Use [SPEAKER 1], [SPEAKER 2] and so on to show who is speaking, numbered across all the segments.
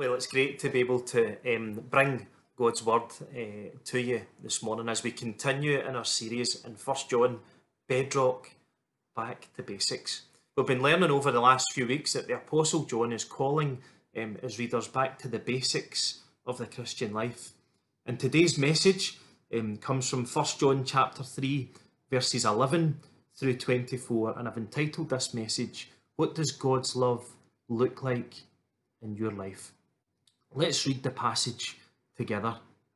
[SPEAKER 1] Well, it's great to be able to bring God's word to you this morning as we continue in our series in 1 John, Bedrock, Back to Basics. We've been learning over the last few weeks that the Apostle John is calling his readers back to the basics of the Christian life. And today's message comes from 1 John chapter 3, verses 11 through 24. And I've entitled this message, "What does God's love look like in your life?" Let's read the passage together.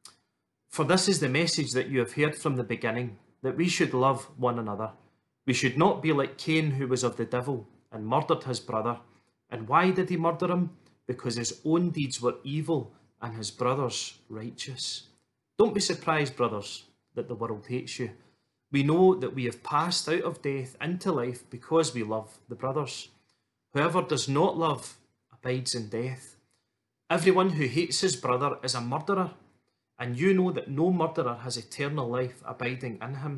[SPEAKER 1] "For this is the message that you have heard from the beginning, that we should love one another. We should not be like Cain, who was of the devil and murdered his brother. And why did he murder him? Because his own deeds were evil and his brother's righteous. Don't be surprised, brothers, that the world hates you. We know that we have passed out of death into life because we love the brothers. Whoever does not love abides in death. Everyone who hates his brother is a murderer, and you know that no murderer has eternal life abiding in him.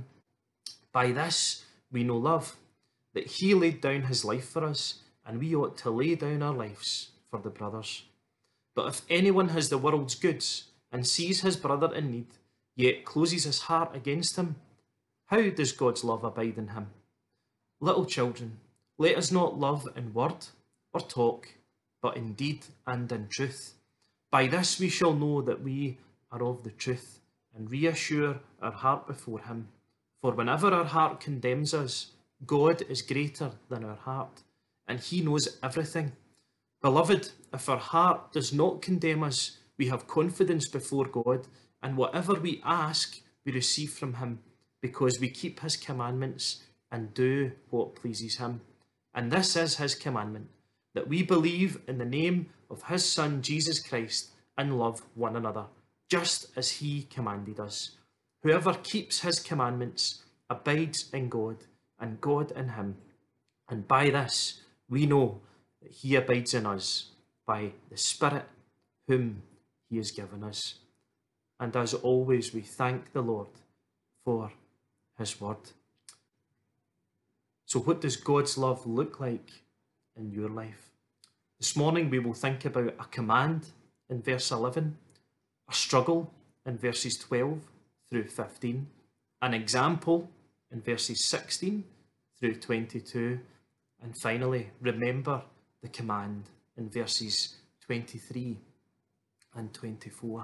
[SPEAKER 1] By this we know love, that he laid down his life for us, and we ought to lay down our lives for the brothers. But if anyone has the world's goods and sees his brother in need, yet closes his heart against him, how does God's love abide in him? Little children, let us not love in word or talk, but in deed and in truth. By this we shall know that we are of the truth, and reassure our heart before him. For whenever our heart condemns us, God is greater than our heart, and he knows everything. Beloved, if our heart does not condemn us, we have confidence before God, and whatever we ask, we receive from him, because we keep his commandments and do what pleases him. And this is his commandment, that we believe in the name of his Son, Jesus Christ, and love one another, just as he commanded us. Whoever keeps his commandments abides in God, and God in him. And by this we know that he abides in us, by the Spirit whom he has given us. And as always, we thank the Lord for his word. So what does God's love look like in your life? This morning we will think about a command in verse 11, a struggle in verses 12 through 15, an example in verses 16 through 22, and finally, remember the command in verses 23 and 24.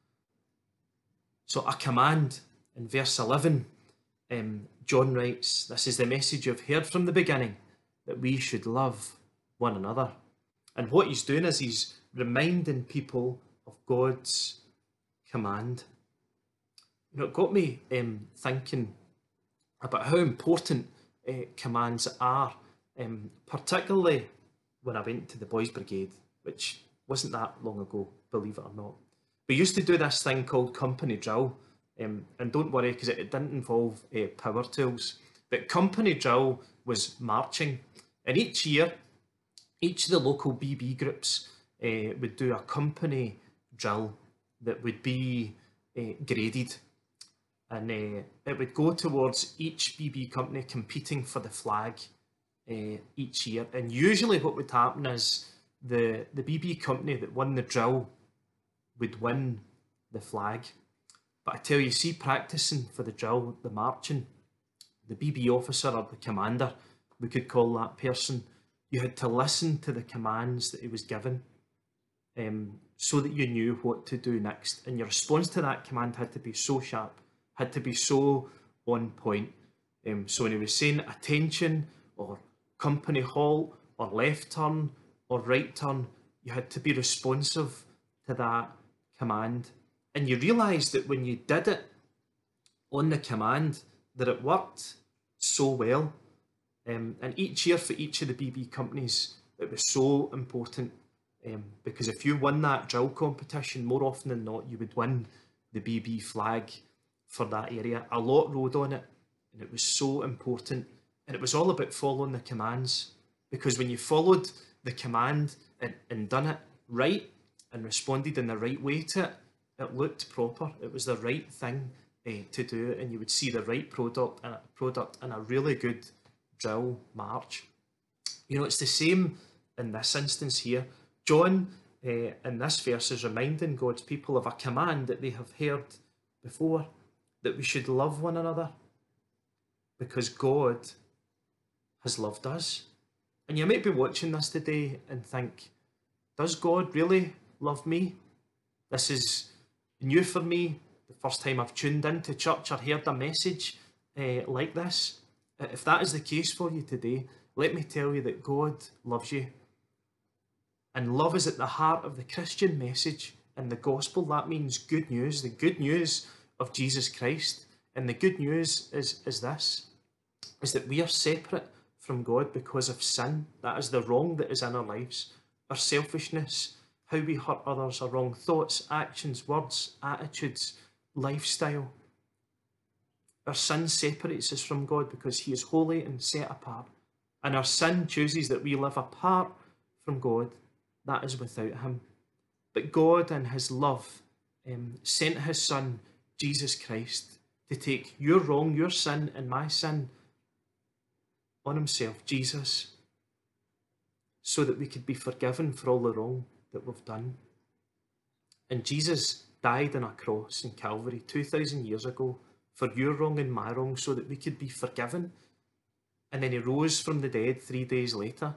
[SPEAKER 1] So a command in verse 11, John writes, "This is the message you've heard from the beginning, that we should love one another." And what he's doing is he's reminding people of God's command. You know, it got me thinking about how important commands are, particularly when I went to the Boys Brigade, which wasn't that long ago, believe it or not. We used to do this thing called company drill, and don't worry, because it didn't involve power tools, but company drill was marching, and each year, each of the local BB groups would do a company drill that would be graded, and it would go towards each BB company competing for the flag each year. And usually what would happen is the BB company that won the drill would win the flag. But I tell you, see, practicing for the drill, the marching, the BB officer or the commander, we could call that person, you had to listen to the commands that he was given, so that you knew what to do next. And your response to that command had to be so sharp, had to be so on point. So when he was saying attention, or company halt, or left turn, or right turn, you had to be responsive to that command. And you realised that when you did it on the command, that it worked so well. And each year for each of the BB companies, it was so important, because if you won that drill competition, more often than not, you would win the BB flag for that area. A lot rode on it, and it was so important. And it was all about following the commands, because when you followed the command and done it right and responded in the right way to it, it looked proper. It was the right thing to do, and you would see the right product and a really good drill march. You know, it's the same in this instance here. John And this verse is reminding God's people of a command that they have heard before, that we should love one another because God has loved us. And you might be watching this today and think, does God really love me? This is new for me. The first time I've tuned into church or heard a message like this. If that is the case for you today, let me tell you that God loves you. And love is at the heart of the Christian message and the gospel. That means good news, the good news of Jesus Christ. And the good news is this, is that we are separate from God because of sin. That is the wrong that is in our lives. Our selfishness, how we hurt others, our wrong thoughts, actions, words, attitudes, lifestyle. Our sin separates us from God because he is holy and set apart. And our sin chooses that we live apart from God. That is without him. But God in his love sent his son, Jesus Christ, to take your wrong, your sin and my sin on himself, Jesus, so that we could be forgiven for all the wrong that we've done. And Jesus died on a cross in Calvary 2,000 years ago for your wrong and my wrong, so that we could be forgiven. And then he rose from the dead 3 days later,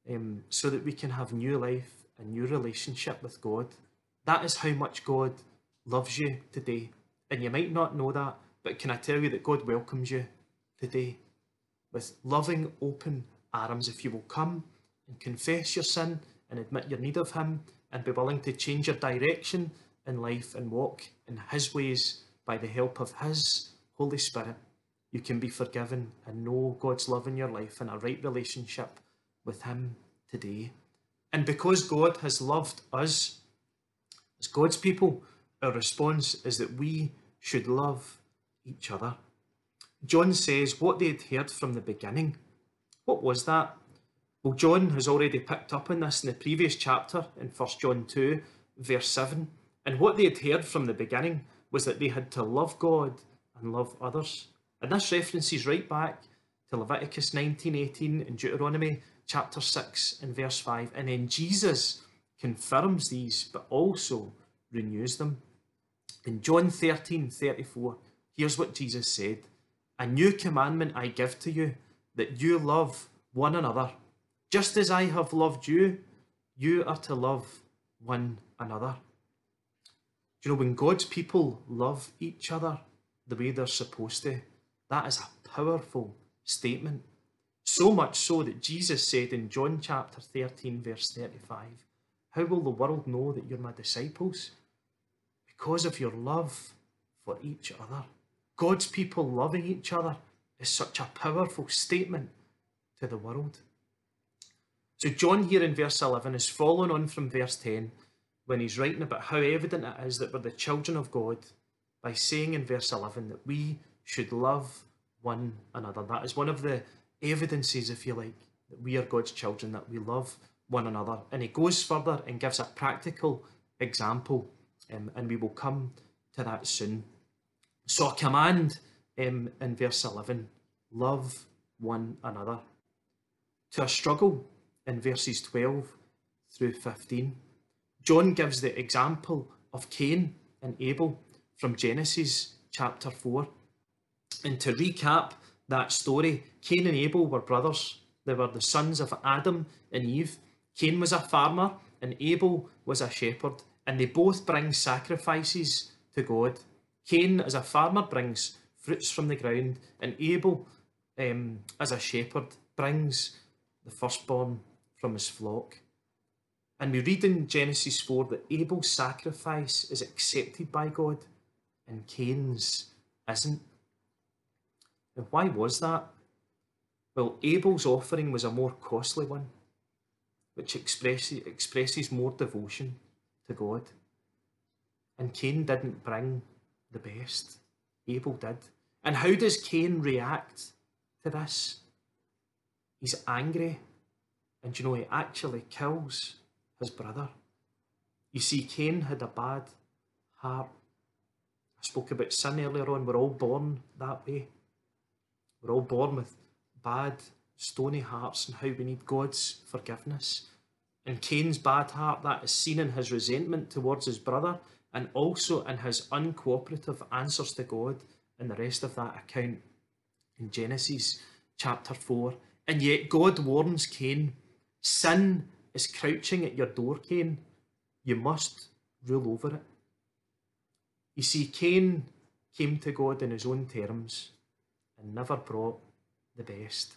[SPEAKER 1] so that we can have new life, a new relationship with God. That is how much God loves you today. And you might not know that, but can I tell you that God welcomes you today with loving, open arms if you will come and confess your sin and admit your need of him and be willing to change your direction in life and walk in his ways by the help of his Holy Spirit. You can be forgiven and know God's love in your life and a right relationship with him today. And because God has loved us as God's people, our response is that we should love each other. John says what they had heard from the beginning. What was that? Well, John has already picked up on this in the previous chapter in 1 John 2, verse 7. And what they had heard from the beginning was that they had to love God and love others. And this references right back to Leviticus 19:18 and Deuteronomy chapter 6 and verse 5. And then Jesus confirms these, but also renews them. In John 13:34, here's what Jesus said. A new commandment I give to you, that you love one another. Just as I have loved you, you are to love one another. Do you know, when God's people love each other the way they're supposed to, that is a powerful statement. So much so that Jesus said in John chapter 13, verse 35, how will the world know that you're my disciples? Because of your love for each other. God's people loving each other is such a powerful statement to the world. So John here in verse 11 is following on from verse 10 when he's writing about how evident it is that we're the children of God by saying in verse 11 that we should love one another. That is one of the evidences, if you like, that we are God's children, that we love one another. And he goes further and gives a practical example, and we will come to that soon. So a command in verse 11, love one another. To a struggle in verses 12 through 15. John gives the example of Cain and Abel from Genesis chapter 4. And to recap that story, Cain and Abel were brothers. They were the sons of Adam and Eve. Cain was a farmer and Abel was a shepherd, and they both bring sacrifices to God. Cain as a farmer brings fruits from the ground, and Abel as a shepherd brings the firstborn from his flock. And we read in Genesis 4 that Abel's sacrifice is accepted by God and Cain's isn't. And why was that? Well, Abel's offering was a more costly one, which expresses more devotion to God. And Cain didn't bring the best. Abel did. And how does Cain react to this? He's angry. And you know, he actually kills his brother. You see, Cain had a bad heart. I spoke about sin earlier on. We're all born that way. We're all born with bad, stony hearts and how we need God's forgiveness. In Cain's bad heart, that is seen in his resentment towards his brother and also in his uncooperative answers to God in the rest of that account in Genesis chapter 4. And yet God warns Cain, sin is crouching at your door, Cain. You must rule over it. You see, Cain came to God in his own terms and never brought the best.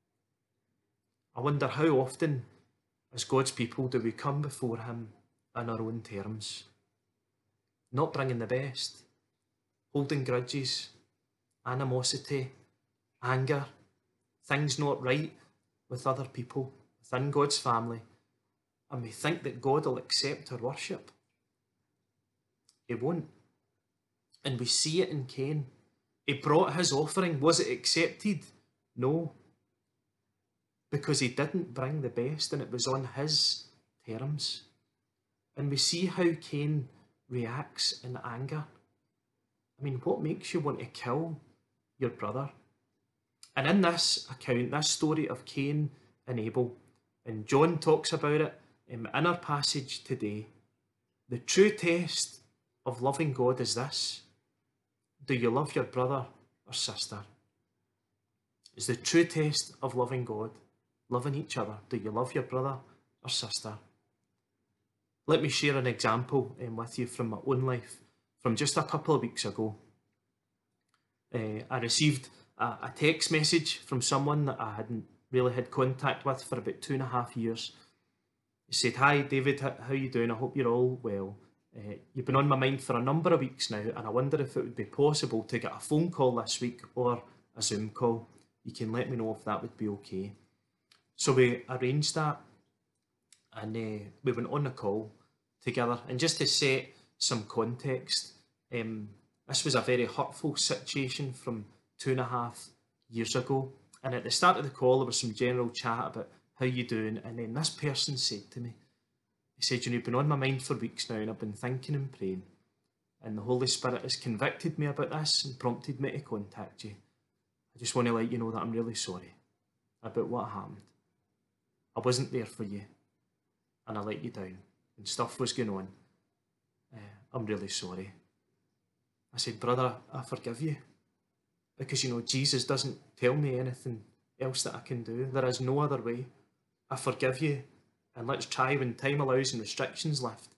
[SPEAKER 1] I wonder how often, as God's people, do we come before him on our own terms, not bringing the best, holding grudges, animosity, anger, things not right with other people within God's family, and we think that God will accept our worship. He won't. And we see it in Cain. He brought his offering. Was it accepted? No. Because he didn't bring the best, and it was on his terms. And we see how Cain reacts in anger. I mean, what makes you want to kill your brother? And in this account, this story of Cain and Abel, and John talks about it in our passage today, the true test of loving God is this: do you love your brother or sister? It's the true test of loving God, loving each other. Do you love your brother or sister? Let me share an example with you from my own life from just a couple of weeks ago. I received a text message from someone that I hadn't really had contact with for about 2.5 years. He said, "Hi David, how you doing? I hope you're all well. You've been on my mind for a number of weeks now, and I wonder if it would be possible to get a phone call this week or a Zoom call. You can let me know if that would be okay." So we arranged that, and we went on the call together. And just to set some context, this was a very hurtful situation from 2.5 years ago. And at the start of the call, there was some general chat about how you doing. And then this person said to me, he said, "You've been on my mind for weeks now, and I've been thinking and praying. And the Holy Spirit has convicted me about this and prompted me to contact you. I just want to let you know that I'm really sorry about what happened. I wasn't there for you, and I let you down, and stuff was going on. I'm really sorry." I said, "Brother, I forgive you. Because, Jesus doesn't tell me anything else that I can do. There is no other way. I forgive you. And let's try, when time allows and restrictions lift,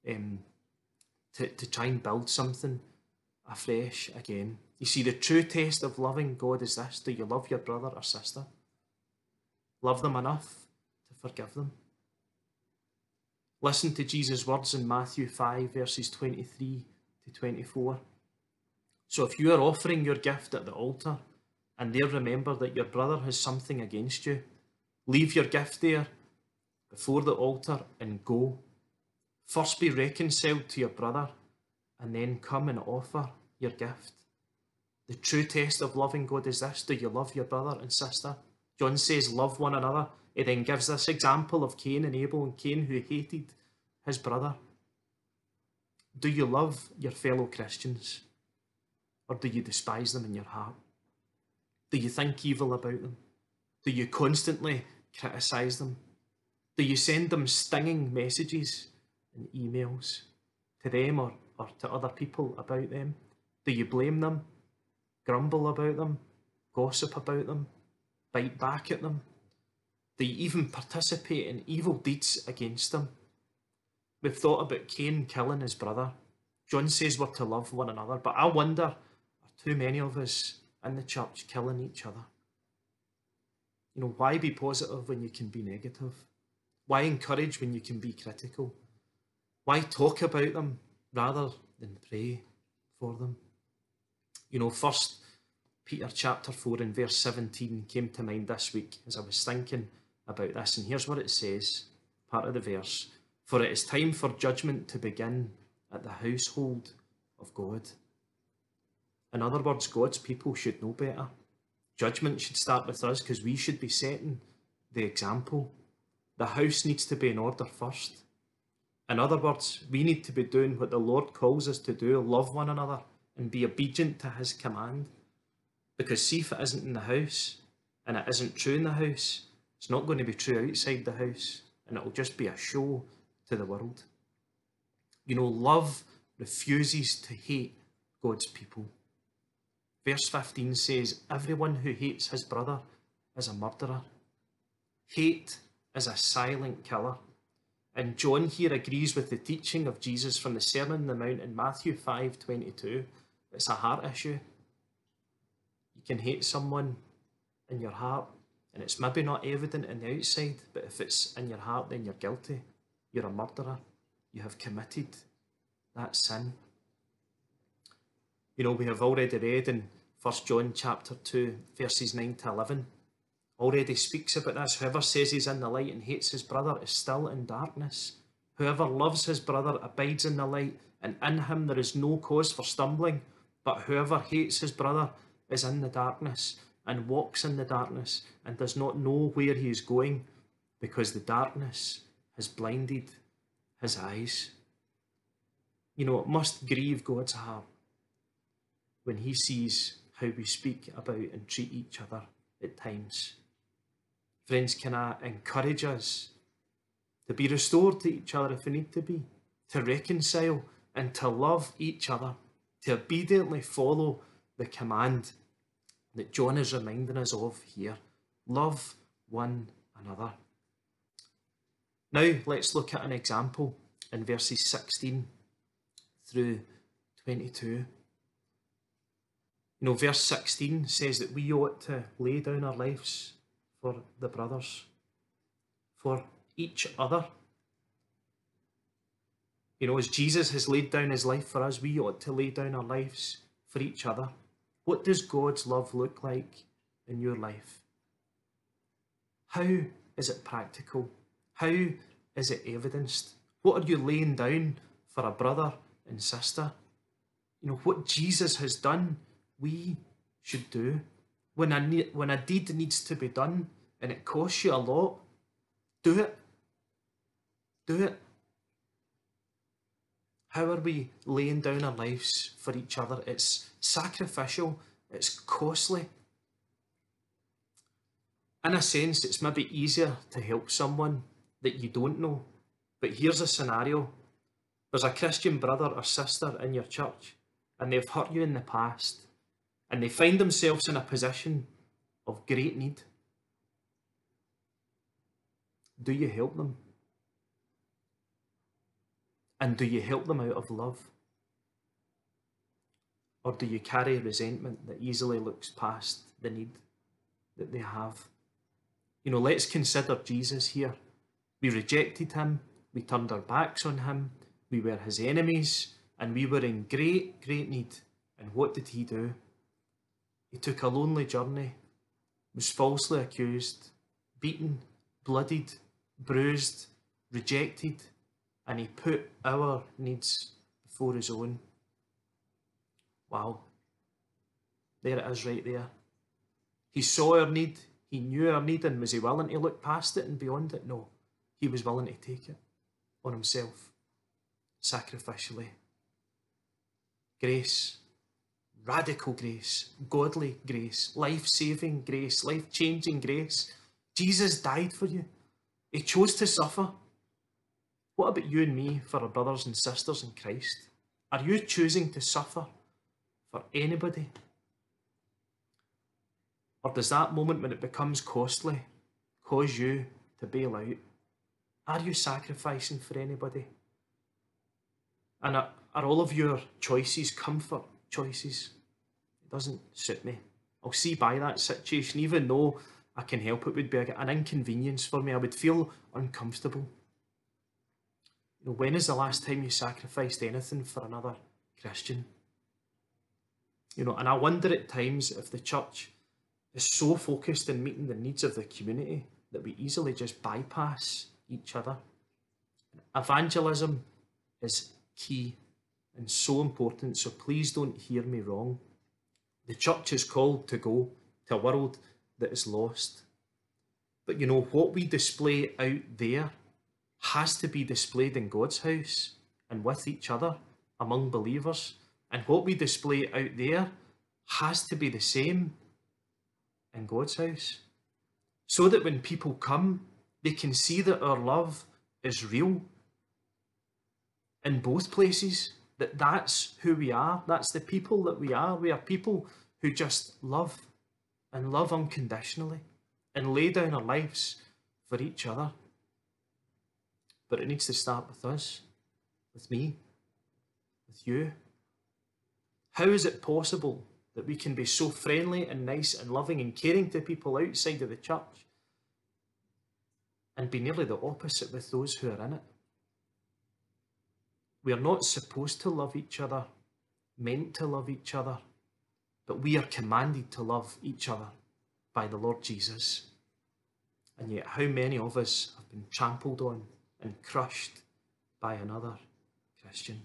[SPEAKER 1] to try and build something afresh again." You see, the true test of loving God is this: do you love your brother or sister? Love them enough to forgive them. Listen to Jesus' words in Matthew 5, verses 23 to 24. "So if you are offering your gift at the altar, and there remember that your brother has something against you, leave your gift there before the altar and go. First be reconciled to your brother, and then come and offer your gift." The true test of loving God is this: do you love your brother and sister? John says, love one another. He then gives this example of Cain and Abel, and Cain who hated his brother. Do you love your fellow Christians, or do you despise them in your heart? Do you think evil about them? Do you constantly criticise them? Do you send them stinging messages and emails to them or to other people about them? Do you blame them, grumble about them, gossip about them, bite back at them? Do you even participate in evil deeds against them? We've thought about Cain killing his brother. John says we're to love one another, but I wonder, are too many of us in the church killing each other? Why be positive when you can be negative? Why encourage when you can be critical? Why talk about them rather than pray for them? 1 Peter chapter 4 and verse 17 came to mind this week as I was thinking about this, and here's what it says, part of the verse: "For it is time for judgment to begin at the household of God." In other words, God's people should know better. Judgment should start with us because we should be setting the example. The house needs to be in order first. In other words, we need to be doing what the Lord calls us to do: love one another and be obedient to his command. Because see, if it isn't in the house, and it isn't true in the house, it's not going to be true outside the house, and it'll just be a show to the world. You know, love refuses to hate God's people. Verse 15 says, everyone who hates his brother is a murderer. Hate is a silent killer. And John here agrees with the teaching of Jesus from the Sermon on the Mount in Matthew 5:22. It's a heart issue. You can hate someone in your heart, and it's maybe not evident in the outside, but if it's in your heart, then you're guilty. You're a murderer. You have committed that sin. You know, we have already read in 1 John chapter 2, verses 9 to 11, already speaks about this. Whoever says he's in the light and hates his brother is still in darkness. Whoever loves his brother abides in the light, and in him there is no cause for stumbling. But whoever hates his brother is in the darkness and walks in the darkness and does not know where he is going, because the darkness has blinded his eyes. You know, it must grieve God's heart when he sees how we speak about and treat each other at times. Friends, can I encourage us to be restored to each other if we need to be, to reconcile and to love each other, to obediently follow the command that John is reminding us of here. Love one another. Now let's look at an example in verses 16 through 22. You know, verse 16 says that we ought to lay down our lives for the brothers, for each other. You know, as Jesus has laid down his life for us, we ought to lay down our lives for each other. What does God's love look like in your life? How is it practical? How is it evidenced? What are you laying down for a brother and sister? You know, what Jesus has done, we should do. When a deed needs to be done and it costs you a lot, do it. Do it. How are we laying down our lives for each other? It's sacrificial. It's costly. In a sense, it's maybe easier to help someone that you don't know. But here's a scenario. There's a Christian brother or sister in your church, and they've hurt you in the past, and they find themselves in a position of great need. Do you help them? And do you help them out of love? Or do you carry resentment that easily looks past the need that they have? You know, let's consider Jesus here. We rejected him, we turned our backs on him, we were his enemies, and we were in great, great need. And what did he do? He took a lonely journey, was falsely accused, beaten, bloodied, bruised, rejected, and he put our needs before his own. Wow. There it is right there. He saw our need, he knew our need, and was he willing to look past it and beyond it? No. He was willing to take it on himself, sacrificially. Grace, radical grace, godly grace, life-saving grace, life-changing grace. Jesus died for you. He chose to suffer. What about you and me for our brothers and sisters in Christ? Are you choosing to suffer for anybody? Or does that moment when it becomes costly cause you to bail out? Are you sacrificing for anybody? And are all of your choices comfort choices? It doesn't suit me. I'll see by that situation, even though I can help, it would be an inconvenience for me. I would feel uncomfortable. You know, when is the last time you sacrificed anything for another Christian? You know, and I wonder at times if the church is so focused on meeting the needs of the community that we easily just bypass each other. Evangelism is key and so important, so please don't hear me wrong. The church is called to go to a world that is lost. But you know, what we display out there has to be displayed in God's house and with each other among believers. And what we display out there has to be the same in God's house. So that when people come, They can see that our love is real in both places, that that's who we are, that's the people that we are. We are people who just love and love unconditionally and lay down our lives for each other. But it needs to start with us, with me, with you. How is it possible that we can be so friendly and nice and loving and caring to people outside of the church and be nearly the opposite with those who are in it? We are not supposed to love each other, meant to love each other, but we are commanded to love each other by the Lord Jesus. And yet how many of us have been trampled on and crushed by another Christian?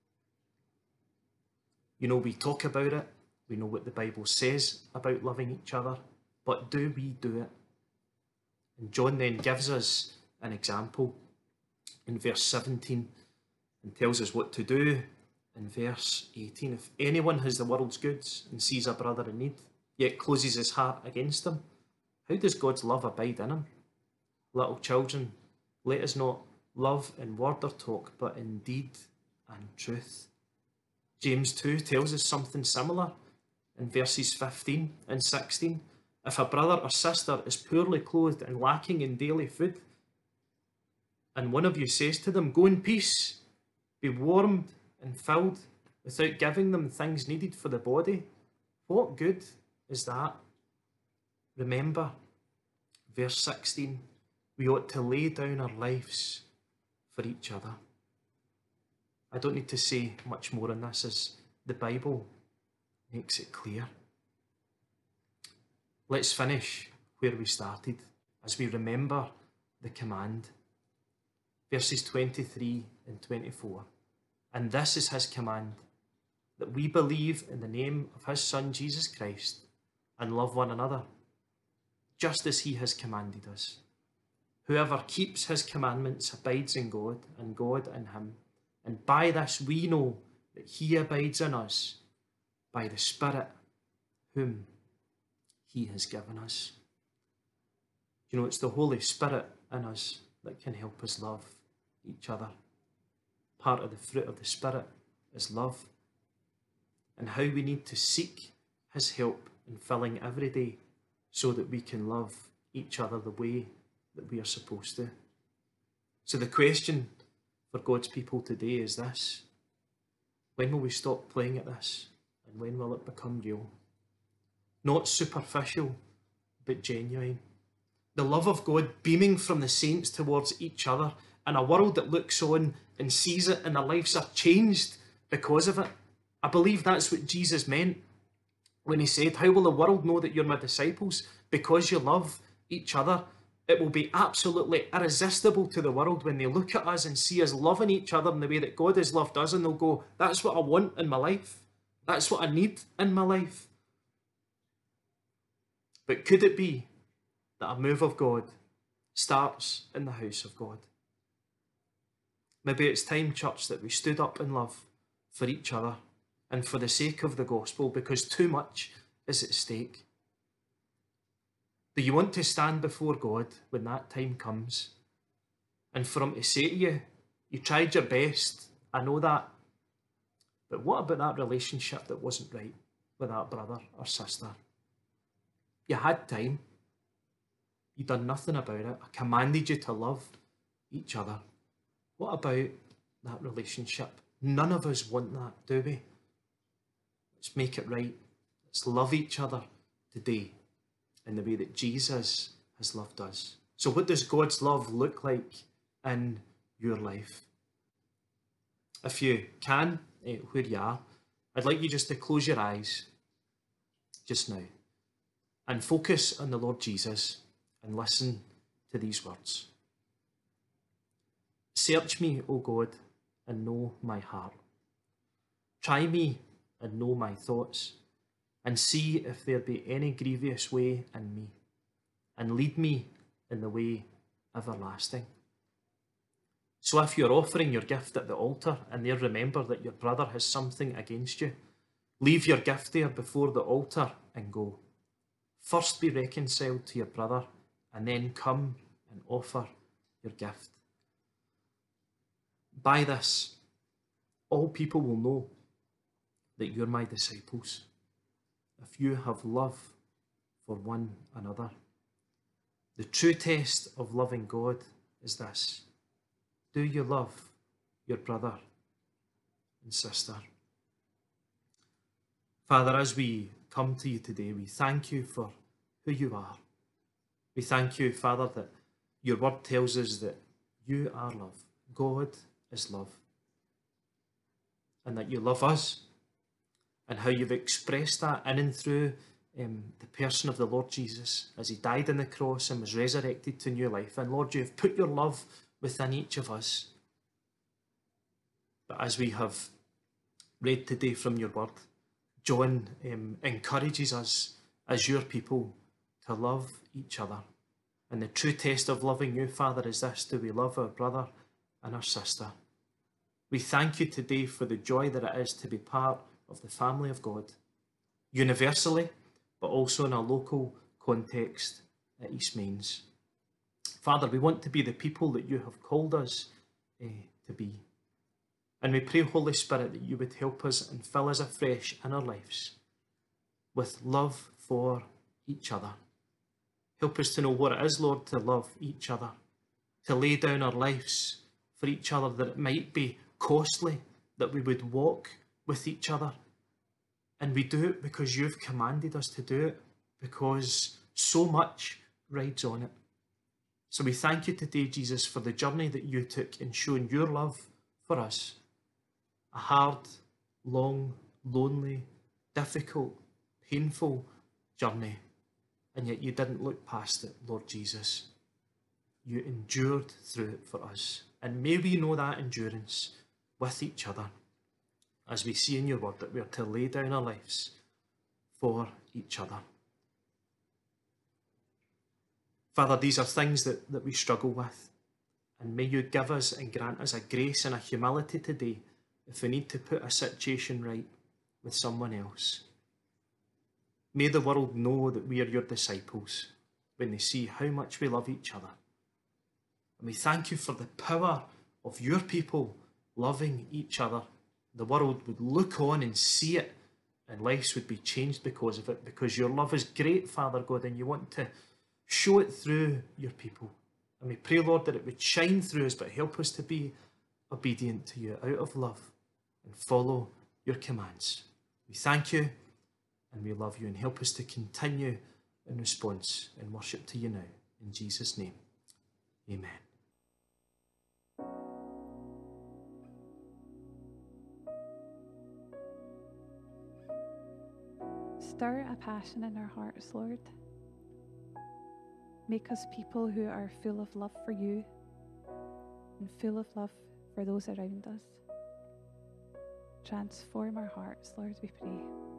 [SPEAKER 1] You know, we talk about it, we know what the Bible says about loving each other, but do we do it? And John then gives us an example in verse 17 and tells us what to do in verse 18. If anyone has the world's goods and sees a brother in need, yet closes his heart against him, how does God's love abide in him? Little children, let us not love in word or talk, but in deed and truth. James 2 tells us something similar in verses 15 and 16. If a brother or sister is poorly clothed and lacking in daily food, and one of you says to them, "Go in peace, be warmed and filled," without giving them things needed for the body, what good is that? Remember, verse 16, we ought to lay down our lives for each other. I don't need to say much more on this, as the Bible makes it clear. Let's finish where we started as we remember the command. Verses 23 and 24. And this is his command, that we believe in the name of his Son Jesus Christ and love one another, just as he has commanded us. Whoever keeps his commandments abides in God, and God in him. And by this we know that he abides in us, by the Spirit whom he has given us. You know, it's the Holy Spirit in us that can help us love each other. Part of the fruit of the Spirit is love, and how we need to seek his help in filling every day so that we can love each other the way that we are supposed to. So the question for God's people today is this: when will we stop playing at this, and when will it become real? Not superficial, but genuine. The love of God beaming from the saints towards each other, and a world that looks on and sees it, and their lives are changed because of it. I believe that's what Jesus meant when he said, "How will the world know that you're my disciples? Because you love each other." It will be absolutely irresistible to the world when they look at us and see us loving each other in the way that God has loved us, and they'll go, "That's what I want in my life. That's what I need in my life." But could it be that a move of God starts in the house of God? Maybe it's time, church, that we stood up in love for each other and for the sake of the gospel, because too much is at stake. Do you want to stand before God when that time comes, and for him to say to you, "You tried your best, I know that, but what about that relationship that wasn't right with that brother or sister? You had time, you done nothing about it. I commanded you to love each other. What about that relationship?" None of us want that, do we? Let's make it right. Let's love each other today in the way that Jesus has loved us. So what does God's love look like in your life? If you can, where you are, I'd like you just to close your eyes just now and focus on the Lord Jesus and listen to these words. "Search me, O God, and know my heart. Try me and know my thoughts, and see if there be any grievous way in me, and lead me in the way everlasting." So if you're offering your gift at the altar and there remember that your brother has something against you, leave your gift there before the altar and go. First be reconciled to your brother, and then come and offer your gift. By this, all people will know that you're my disciples, if you have love for one another. The true test of loving God is this: do you love your brother and sister? Father, as we come to you today, we thank you for who you are. We thank you, Father, that your word tells us that you are love. God is love. And that you love us, and how you've expressed that in and through the person of the Lord Jesus as he died on the cross and was resurrected to new life. And Lord, you've put your love within each of us. But as we have read today from your word, John encourages us as your people to love each other. And the true test of loving you, Father, is this: do we love our brother and our sister? We thank you today for the joy that it is to be part of the family of God, universally, but also in a local context at Eastmains. Father, we want to be the people that you have called us to be. And we pray, Holy Spirit, that you would help us and fill us afresh in our lives with love for each other. Help us to know what it is, Lord, to love each other, to lay down our lives for each other, that it might be costly, that we would walk with each other. And we do it because you've commanded us to do it, because so much rides on it. So we thank you today, Jesus, for the journey that you took in showing your love for us. A hard, long, lonely, difficult, painful journey. And yet you didn't look past it, Lord Jesus. You endured through it for us. And may we know that endurance with each other, as we see in your word that we are to lay down our lives for each other. Father, these are things that we struggle with. And may you give us and grant us a grace and a humility today if we need to put a situation right with someone else. May the world know that we are your disciples when they see how much we love each other. And we thank you for the power of your people loving each other. The world would look on and see it, and lives would be changed because of it, because your love is great, Father God, and you want to show it through your people. And we pray, Lord, that it would shine through us, but help us to be obedient to you out of love and follow your commands. We thank you and we love you, and help us to continue in response and worship to you now. In Jesus' name, amen.
[SPEAKER 2] Stir a passion in our hearts, Lord. Make us people who are full of love for you and full of love for those around us. Transform our hearts, Lord, we pray.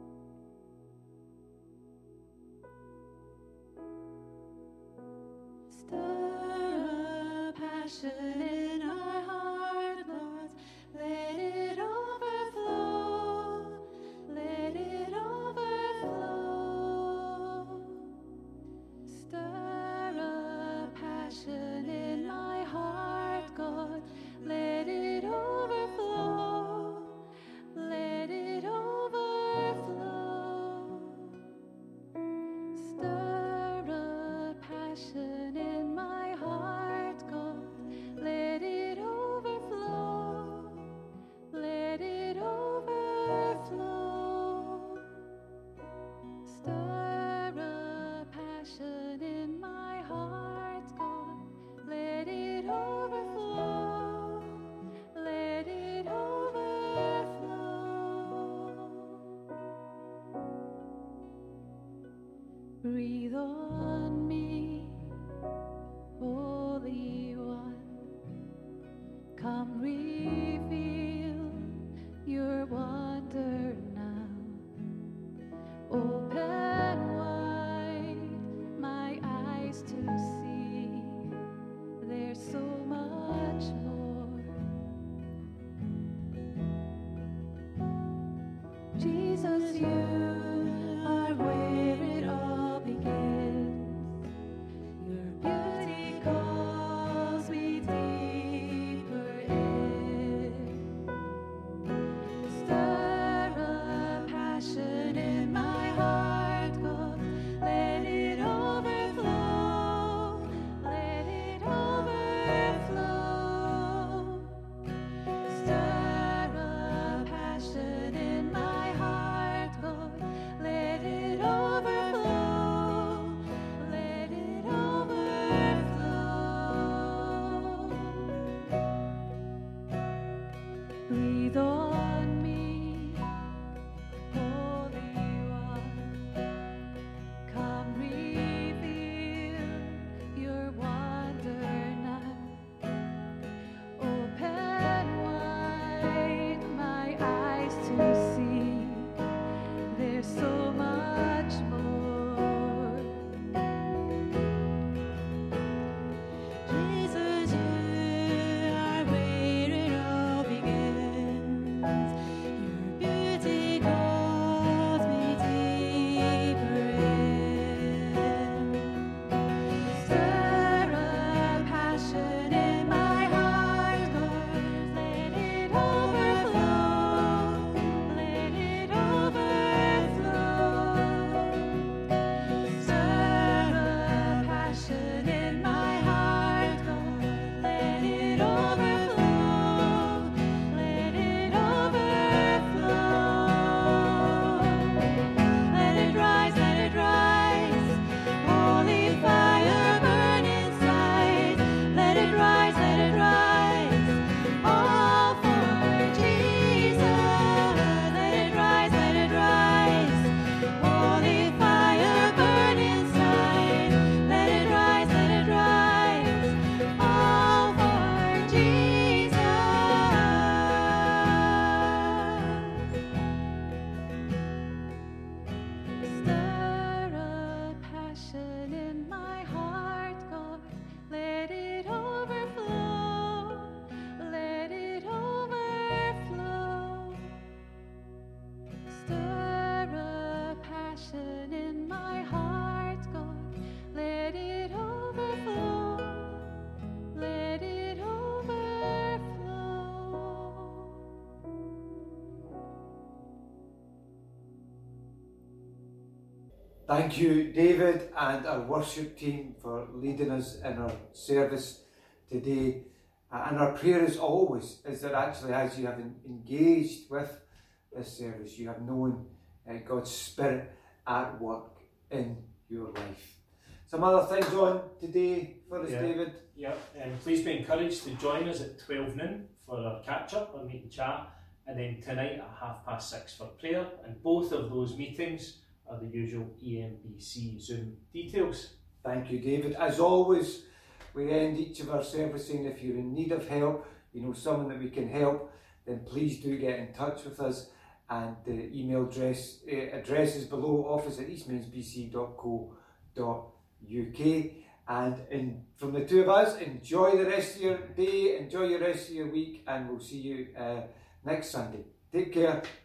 [SPEAKER 3] Stir a passion in our heart, Lord. Let it overflow. Let it overflow. Stir a passion in my heart, God. Let it overflow. Let it overflow. Stir a passion in my heart, God. Let it overflow. Let it overflow. Stir a passion in my heart, God. Let it overflow. Let it overflow. Breathe on me, Holy One. Come reveal your wonder now. Open wide my eyes to see. There's so much more. Jesus, you are where it all begins. Your beauty calls. breathe on me, Holy One. Come reveal your wonder now. Open wide my eyes to see. There's so much more. Jesus, you are where it all begins. Your beauty calls me deeper in. Stir a passion in my heart, Lord. Let it overflow. Let it overflow. Stir a passion in my heart, Lord. Let it overflow. Let it overflow. Let it rise, let it rise. Holy fire burn inside. Let it rise, let it rise. All for Jesus. Let it rise, let it rise. Holy fire burn inside. Let it rise, let it rise. All for Jesus. Stir a passion in my heart, God. Let it overflow. Let it overflow. Stir a passion in my heart, God. Let it overflow. Let it overflow.
[SPEAKER 4] Thank you, David, and our worship team for leading us in our service today. And our prayer, as always, is that actually, as you have engaged with this service, you have known God's Spirit at work in your life. Some other things on today for us,
[SPEAKER 1] Yeah.
[SPEAKER 4] David?
[SPEAKER 1] Yep, please be encouraged to join us at 12 noon for our catch-up, our meet and chat, and then tonight at 6:30 for prayer, and both of those meetings are the usual EMBC Zoom details.
[SPEAKER 4] Thank you, David. As always, we end each of our services saying if you're in need of help, you know someone that we can help, then please do get in touch with us. And the email address is below, office@eastmainsbc.co.uk. And from the two of us, enjoy the rest of your day, enjoy the rest of your week, and we'll see you next Sunday. Take care.